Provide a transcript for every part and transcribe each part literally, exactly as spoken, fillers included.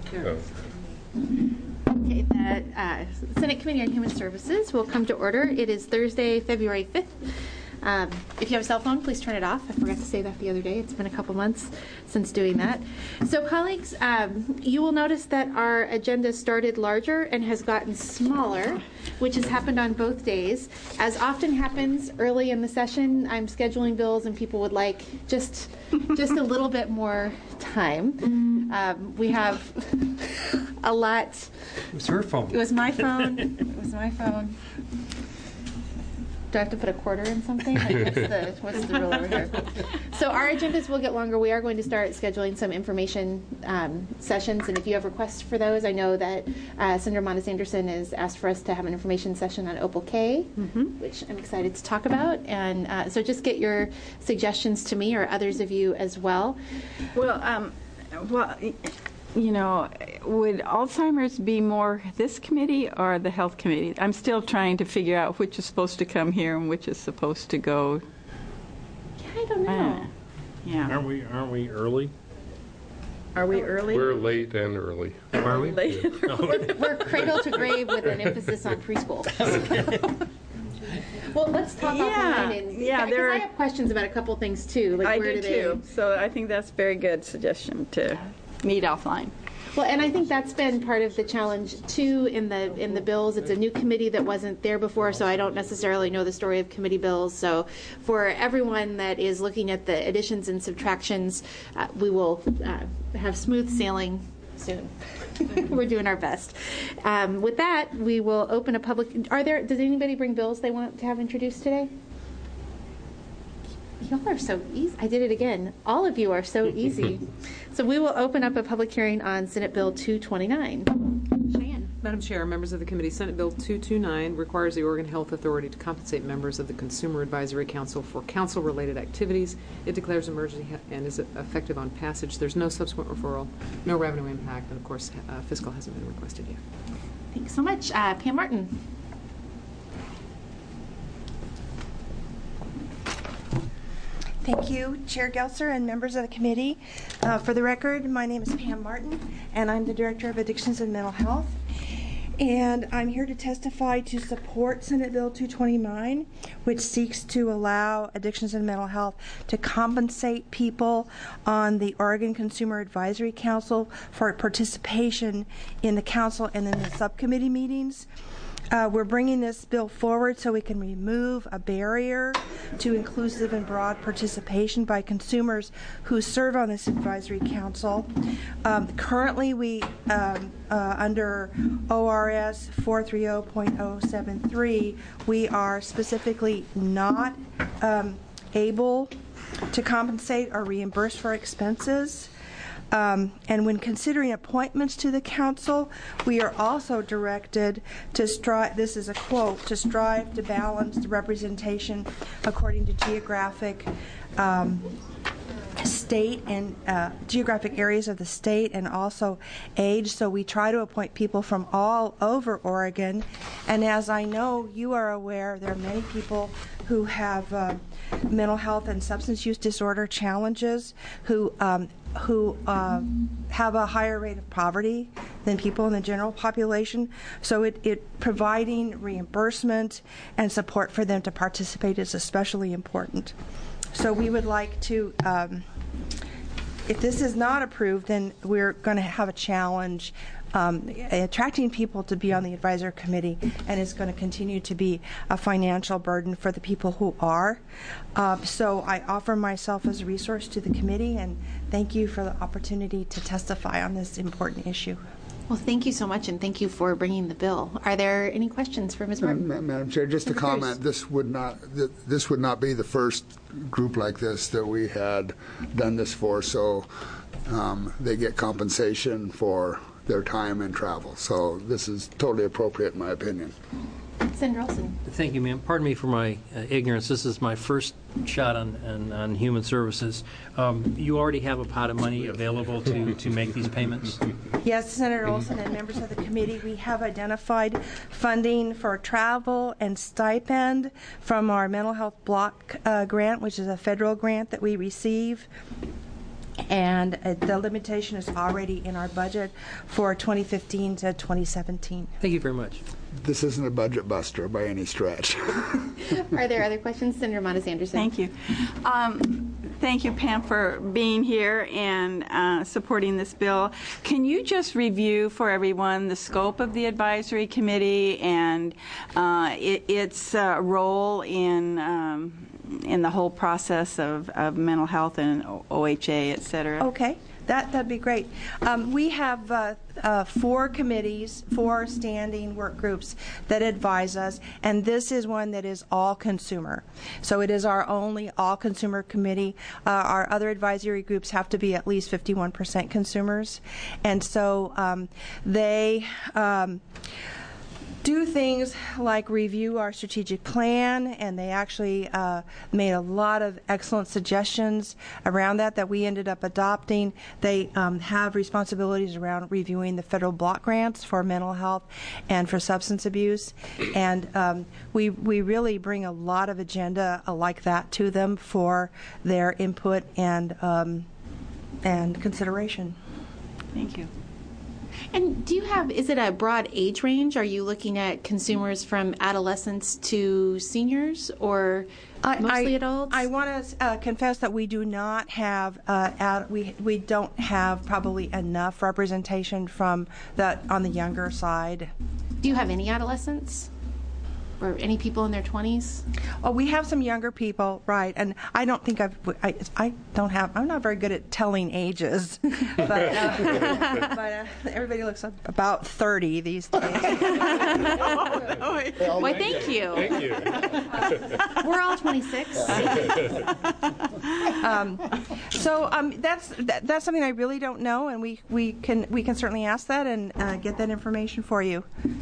Good. Okay, the uh, Senate Committee on Human Services will come to order. It is Thursday, February fifth. Um, if you have a cell phone, please turn it off. I forgot to say that the other day. It's been a couple months since doing that. So, colleagues, um, you will notice that our agenda started larger and has gotten smaller, which has happened on both days. As often happens early in the session, I'm scheduling bills and people would like just, just a little bit more time. Um, we have a lot. It was her phone. It was my phone. It was my phone. Do I have to put a quarter in something? Like, what's the, what's the rule over here? So our agendas will get longer. We are going to start scheduling some information um, sessions, and if you have requests for those, I know that uh, Senator Montes Anderson has asked for us to have an information session on Opal K, mm-hmm. which I'm excited to talk about. And uh, so just get your suggestions to me or others of you as well. Well, um, well. You know, would Alzheimer's be more this committee or the health committee? I'm still trying to figure out which is supposed to come here and which is supposed to go. Yeah, I don't know. Uh, yeah. Aren't we? Aren't we early? Are we early? We're late and early. Are we? Late and early. We're, we're cradle to grave with an emphasis on preschool. Well, let's talk yeah, offline. And, yeah, there are, are, I have questions about a couple things too. Like I where do do too. They, so I think that's a very good suggestion to meet offline. Well, and I think that's been part of the challenge too in the in the bills. It's a new committee that wasn't there before, so I don't necessarily know the story of committee bills. So for everyone that is looking at the additions and subtractions, uh, we will uh, have smooth sailing soon. We're doing our best. Um, with that, we will open a public. Are there? Does anybody bring bills they want to have introduced today? Y'all are so easy. I did it again. All of you are so easy. So we will open up a public hearing on Senate Bill two twenty-nine. Cheyenne. Madam Chair, members of the committee, Senate Bill two twenty-nine requires the Oregon Health Authority to compensate members of the Consumer Advisory Council for council-related activities. It declares emergency and is effective on passage. There's no subsequent referral, no revenue impact, and of course, uh, fiscal hasn't been requested yet. Thanks so much. Uh, Pam Martin. Thank you, Chair Gelser and members of the committee. Uh, for the record, my name is Pam Martin, and I'm the Director of Addictions and Mental Health. And I'm here to testify to support Senate Bill two twenty-nine, which seeks to allow Addictions and Mental Health to compensate people on the Oregon Consumer Advisory Council for participation in the council and in the subcommittee meetings. Uh, we're bringing this bill forward so we can remove a barrier to inclusive and broad participation by consumers who serve on this advisory council. Um, currently, we um, uh, under O R S four thirty point oh seven three, we are specifically not um, able to compensate or reimburse for expenses. Um, and when considering appointments to the council, we are also directed to strive, this is a quote, to strive to balance the representation according to geographic um, state and uh, geographic areas of the state and also age. So we try to appoint people from all over Oregon. And as I know you are aware, there are many people who have uh, mental health and substance use disorder challenges who um, who uh, have a higher rate of poverty than people in the general population. So it, it providing reimbursement and support for them to participate is especially important. So we would like to, um, if this is not approved, then we're going to have a challenge um, attracting people to be on the advisory committee, and it's going to continue to be a financial burden for the people who are. Uh, so I offer myself as a resource to the committee, and thank you for the opportunity to testify on this important issue. Well, thank you so much, and thank you for bringing the bill. Are there any questions for Miz Martin? Ma- Madam Chair, just a comment. This would not th- this would not be the first group like this that we had done this for. So um, they get compensation for their time and travel. So this is totally appropriate, in my opinion. Senator Olson. Thank you, ma'am. Pardon me for my uh, ignorance. This is my first shot on, on, on human services. Um, you already have a pot of money available to, to make these payments? Yes, Senator Olson and members of the committee, we have identified funding for travel and stipend from our mental health block uh, grant, which is a federal grant that we receive. And uh, the limitation is already in our budget for twenty fifteen to twenty seventeen. Thank you very much. This isn't a budget buster by any stretch. Are there other questions? Senator Montes Anderson. Thank you. Um, thank you, Pam, for being here and uh, supporting this bill. Can you just review for everyone the scope of the advisory committee and uh, it, its uh, role in um, in the whole process of, of mental health and O H A, et cetera? Okay. That, that'd be great. Um, we have uh, uh, four committees, four standing work groups that advise us, and this is one that is all consumer. So it is our only all consumer committee. Uh, our other advisory groups have to be at least fifty-one percent consumers. And so um, they um, do things like review our strategic plan, and they actually uh, made a lot of excellent suggestions around that that we ended up adopting. They um, have responsibilities around reviewing the federal block grants for mental health and for substance abuse, and um, we we really bring a lot of agenda uh, like that to them for their input and um, and consideration. Thank you. And do you have, is it a broad age range? Are you looking at consumers from adolescents to seniors, or I, mostly I, adults? I want to uh, confess that we do not have uh, ad, we we don't have probably enough representation from that on the younger side. Do you have any adolescents? Or any people in their twenties? Oh, we have some younger people, right? And I don't think I've I, I don't have I'm not very good at telling ages, but, uh, but uh, everybody looks about thirty these days. Why, thank you. Thank you. We're all twenty-six. um, so um, that's that, that's something I really don't know, and we, we can we can certainly ask that and uh, get that information for you.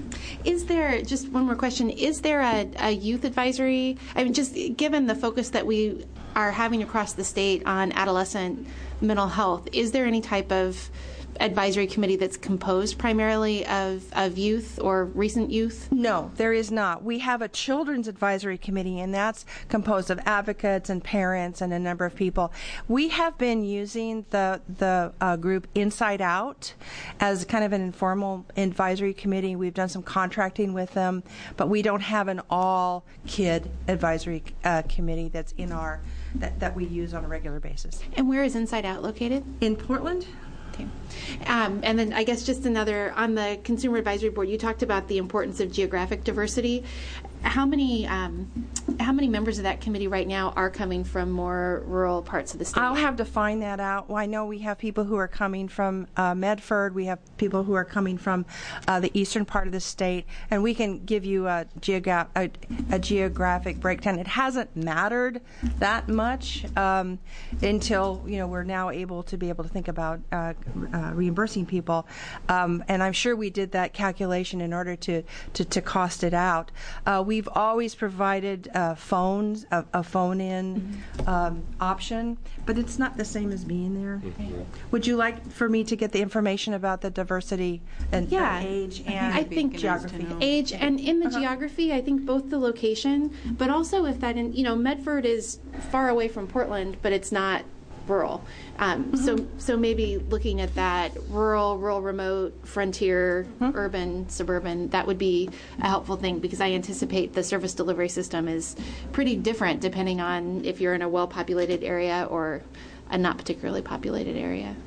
Is there, just one more question, is there a, a youth advisory? I mean, just given the focus that we are having across the state on adolescent mental health, is there any type of advisory committee that's composed primarily of, of youth or recent youth? No, there is not. We have a children's advisory committee, and that's composed of advocates and parents and a number of people. We have been using the the uh, group Inside Out as kind of an informal advisory committee. We've done some contracting with them, but we don't have an all-kid advisory uh, committee that's in our that, that we use on a regular basis. And where is Inside Out located? In Portland? Okay. Um, and then I guess just another, on the Consumer Advisory Board, you talked about the importance of geographic diversity. How many um, how many members of that committee right now are coming from more rural parts of the state? I'll have to find that out. Well, I know we have people who are coming from uh, Medford. We have people who are coming from uh, the eastern part of the state, and we can give you a, geogra- a, a geographic breakdown. It hasn't mattered that much um, until you know we're now able to be able to think about uh, uh, reimbursing people, um, and I'm sure we did that calculation in order to to, to cost it out. Uh, we've always provided uh, phones, a, a phone-in mm-hmm. um, option, but it's not the same as being there. Mm-hmm. Would you like for me to get the information about the diversity and yeah. uh, age and I think geography? Age and in the uh-huh. geography, I think both the location, but also if that, in, you know, Medford is far away from Portland, but it's not rural. Um, mm-hmm. So, so maybe looking at that rural, rural, remote, frontier, mm-hmm. urban, suburban, that would be a helpful thing because I anticipate the service delivery system is pretty different depending on if you're in a well-populated area or a not particularly populated area.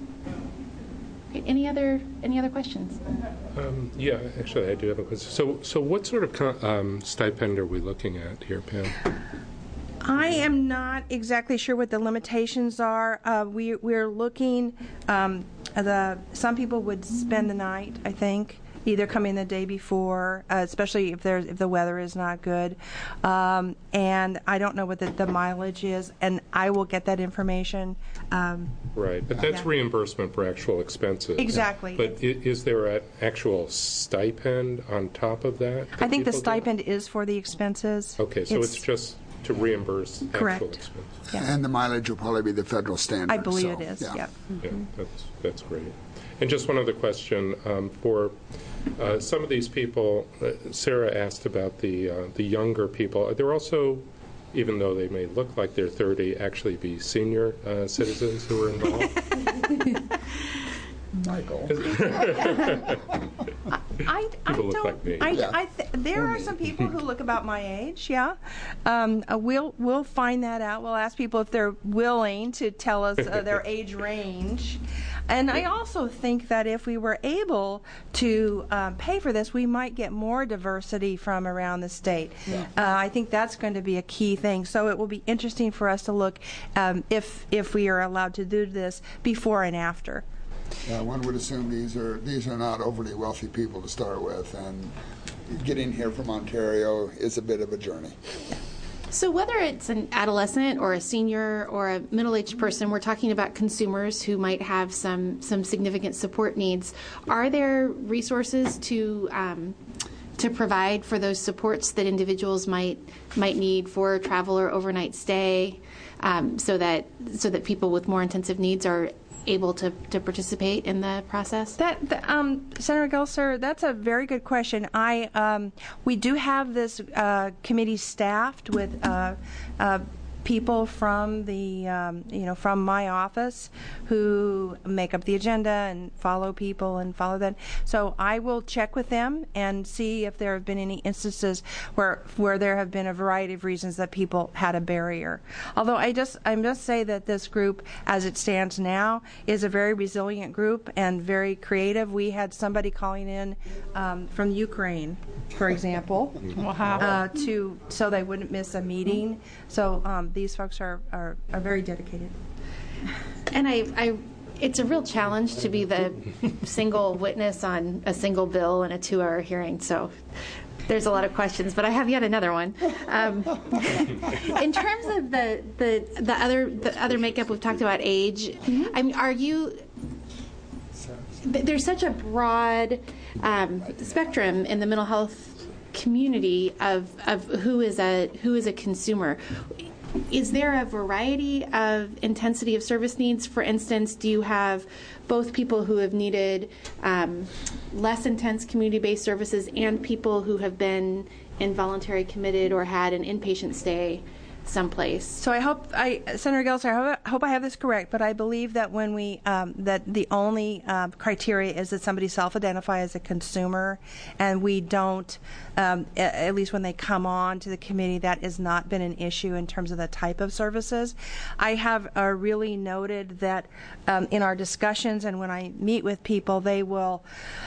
Okay, any other any other questions? Um, yeah, actually, I do have a question. So, so what sort of co- um, stipend are we looking at here, Pam? I am not exactly sure what the limitations are. Uh, we, we're looking, um, the, some people would spend the night, I think, either coming the day before, uh, especially if there's if the weather is not good. Um, and I don't know what the, the mileage is, and I will get that information. Um, right, but that's yeah. reimbursement for actual expenses. Exactly. But i- is there an actual stipend on top of that? that I think the people stipend get? is for the expenses. Okay, so it's, it's just to reimburse correct. actual expenses. Yeah. And the mileage will probably be the federal standard. I believe so, it is, yeah. yep. Yeah, that's, that's great. And just one other question. Um, for uh, some of these people, uh, Sarah asked about the uh, the younger people. Are there also even though they may look like they're thirty, actually be senior uh, citizens who are involved? Michael. I, I People look don't. like me. I, Yeah. I th- there are some people who look about my age. Yeah, um, uh, we'll we'll find that out. We'll ask people if they're willing to tell us uh, their age range. And I also think that if we were able to um, pay for this, we might get more diversity from around the state. Uh, I think that's going to be a key thing. So it will be interesting for us to look um, if if we are allowed to do this before and after. Uh, one would assume these are these are not overly wealthy people to start with, and getting here from Ontario is a bit of a journey. So whether it's an adolescent or a senior or a middle-aged person, we're talking about consumers who might have some some significant support needs. Are there resources to um, to provide for those supports that individuals might might need for travel or overnight stay, um, so that so that people with more intensive needs are able to, to participate in the process? That, the, um, Senator Gelser, that's a very good question. I um, we do have this uh, committee staffed with uh, uh, people from the um, you know from my office who make up the agenda and follow people and follow that. So I will check with them and see if there have been any instances where where there have been a variety of reasons that people had a barrier. Although I just I must say that this group, as it stands now, is a very resilient group and very creative. We had somebody calling in um, from Ukraine, for example, uh, to so they wouldn't miss a meeting. So um, these folks are, are, are very dedicated. And I, I, it's a real challenge to be the single witness on a single bill in a two-hour hearing. So there's a lot of questions, but I have yet another one. Um, in terms of the, the the other the other makeup, we've talked about age. I mean, are you? There's such a broad um, spectrum in the mental health community of of who is a who is a consumer. Is there a variety of intensity of service needs? For instance, do you have both people who have needed um, less intense community-based services and people who have been involuntary committed or had an inpatient stay someplace? So I hope, I, Senator Gelser, I hope, I hope I have this correct, but I believe that when we, um, that the only uh, criteria is that somebody self-identify as a consumer, and we don't, um, a- at least when they come on to the committee, that has not been an issue in terms of the type of services. I have uh, really noted that um, in our discussions and when I meet with people, they will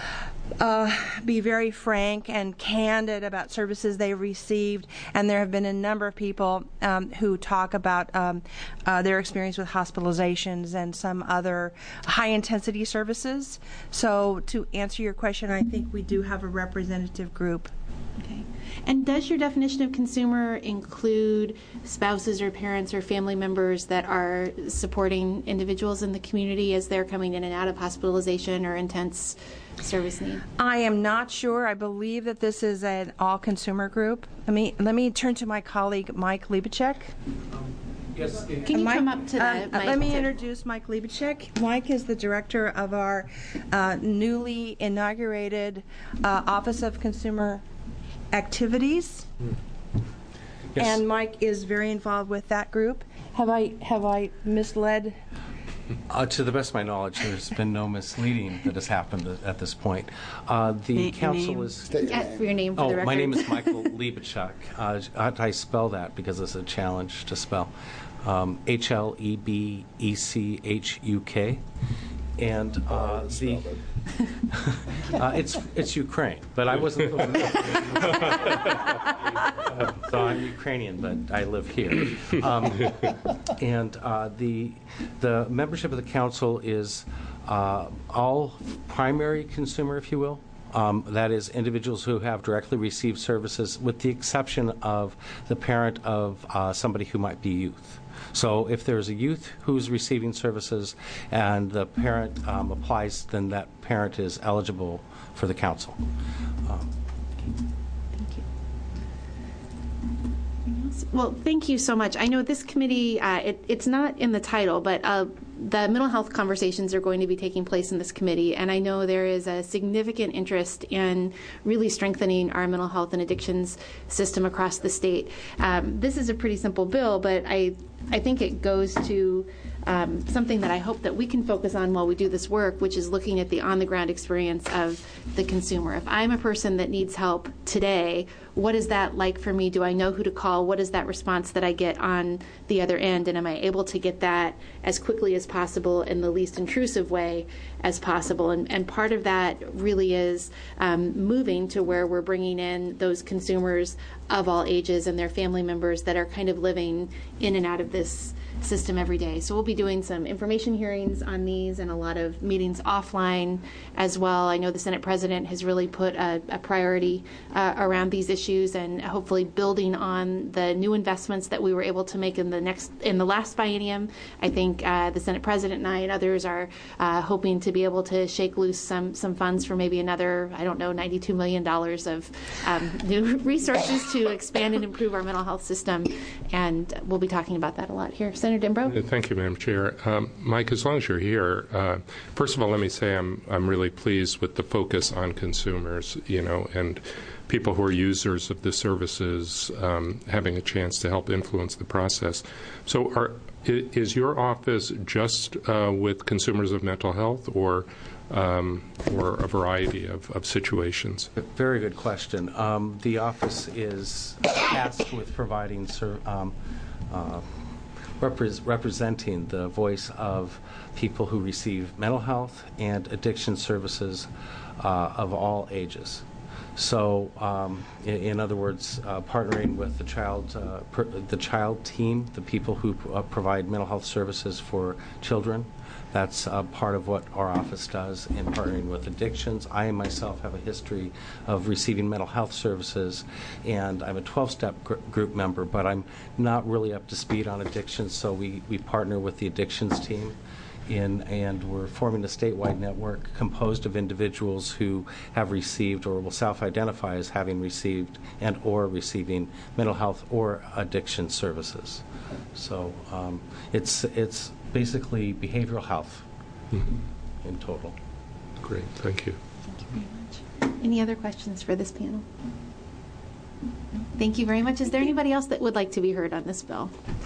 Uh, be very frank and candid about services they received, and there have been a number of people um, who talk about um, uh, their experience with hospitalizations and some other high-intensity services. So to answer your question, I think we do have a representative group. Okay. And does your definition of consumer include spouses or parents or family members that are supporting individuals in the community as they're coming in and out of hospitalization or intense service need? I am not sure. I believe that this is an all-consumer group. Let me let me turn to my colleague, Mike Libacek. Yes. Can you Mike, come up to the um, mic? Let me to- introduce Mike Libacek. Mike is the director of our uh, newly inaugurated uh, Office of Consumer Activities. Yes. And Mike is very involved with that group. Have I have I misled? Uh, to the best of my knowledge, there's been no misleading that has happened at this point. Uh, the Na- council name? is. State your Uh, name. for your name for Oh, the record. my name is Michael Libacek. Uh, how do I spell that? Because it's a challenge to spell. Um, H L E B E C H U K. And uh, the uh, it's it's Ukraine, but I wasn't. uh, so I'm Ukrainian, but I live here. Um, and uh, the the membership of the council is uh, all primary consumer, if you will. Um, that is individuals who have directly received services, with the exception of the parent of uh, somebody who might be youth. So if there's a youth who's receiving services and the parent um, applies, then that parent is eligible for the council. Um, Thank you. Well, thank you so much. I know this committee, uh, it, it's not in the title, but uh, the mental health conversations are going to be taking place in this committee, and I know there is a significant interest in really strengthening our mental health and addictions system across the state. Um, this is a pretty simple bill, but I, I think it goes to Um, something that I hope that we can focus on while we do this work, which is looking at the on-the-ground experience of the consumer. If I'm a person that needs help today, what is that like for me? Do I know who to call? What is that response that I get on the other end? And am I able to get that as quickly as possible in the least intrusive way as possible? And, and part of that really is um, moving to where we're bringing in those consumers of all ages and their family members that are kind of living in and out of this system every day. So we'll be doing some information hearings on these and a lot of meetings offline as well. I know the Senate President has really put a, a priority uh, around these issues, and hopefully building on the new investments that we were able to make in the next in the last biennium. I think uh, the Senate President and I and others are uh, hoping to be able to shake loose some some funds for maybe another, I don't know, ninety-two million dollars of um, new resources to expand and improve our mental health system, and we'll be talking about that a lot here. Senator Denbrough? Thank you, Madam Chair. Um, Mike, as long as you're here, uh, first of all, let me say I'm I'm really pleased with the focus on consumers, you know, and people who are users of the services um, having a chance to help influence the process. So are, is your office just uh, with consumers of mental health, or um, or a variety of, of situations? Very good question. Um, the office is tasked with providing ser- um, uh, Repre- representing the voice of people who receive mental health and addiction services uh, of all ages. So, um, in, in other words, uh, partnering with the child, uh, per, the child team, the people who uh, provide mental health services for children. That's uh, part of what our office does in partnering with addictions. I myself have a history of receiving mental health services, and I'm a twelve-step gr- group member, but I'm not really up to speed on addictions, so we, we partner with the addictions team. In, and we're forming a statewide network composed of individuals who have received or will self-identify as having received and or receiving mental health or addiction services. So um, it's it's basically behavioral health mm-hmm. in total. Great, thank you. Thank you very much. Any other questions for this panel? Thank you very much. Is there anybody else that would like to be heard on this bill?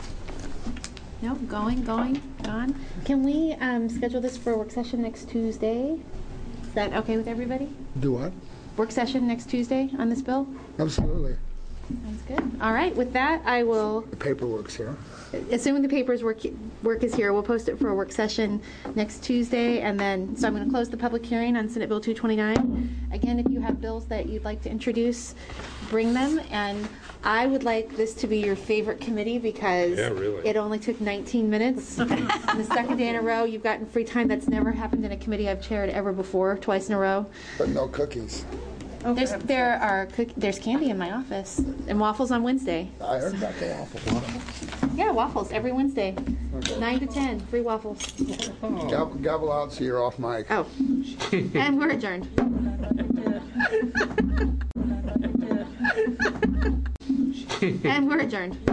No, going, going, gone. Can we um, schedule this for a work session next Tuesday? Is that okay with everybody? Do what? Work session next Tuesday on this bill? Absolutely. Sounds good. All right, with that, I will, The paperwork's here. assuming the papers work, work is here, we'll post it for a work session next Tuesday, and then, so I'm going to close the public hearing on Senate Bill two twenty-nine. Again, if you have bills that you'd like to introduce, bring them, and I would like this to be your favorite committee because Yeah, really. it only took nineteen minutes. And the second day in a row, you've gotten free time. That's never happened in a committee I've chaired ever before, twice in a row. But no cookies. There's, there are cook, there's candy in my office and waffles on Wednesday. I heard about the waffle. Yeah, waffles every Wednesday, nine to ten, free waffles. Gobble, gobble out so you're off mic. Oh, and we're adjourned. And we're adjourned.